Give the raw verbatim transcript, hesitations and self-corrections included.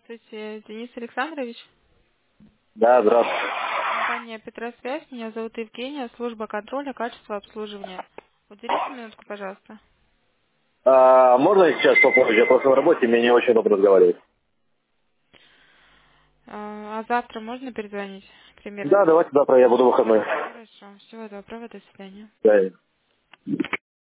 Здравствуйте, Денис Александрович. Да, здравствуйте. Компания Петросвязь. Меня зовут Евгения, служба контроля качества обслуживания. Уделите минутку, пожалуйста. А, можно сейчас попозже? Я просто на работе, мне не очень удобно разговаривать. А а завтра можно перезвонить? Примерно. Да, давайте завтра, я буду выходной. Хорошо. Всего доброго. До свидания. Да.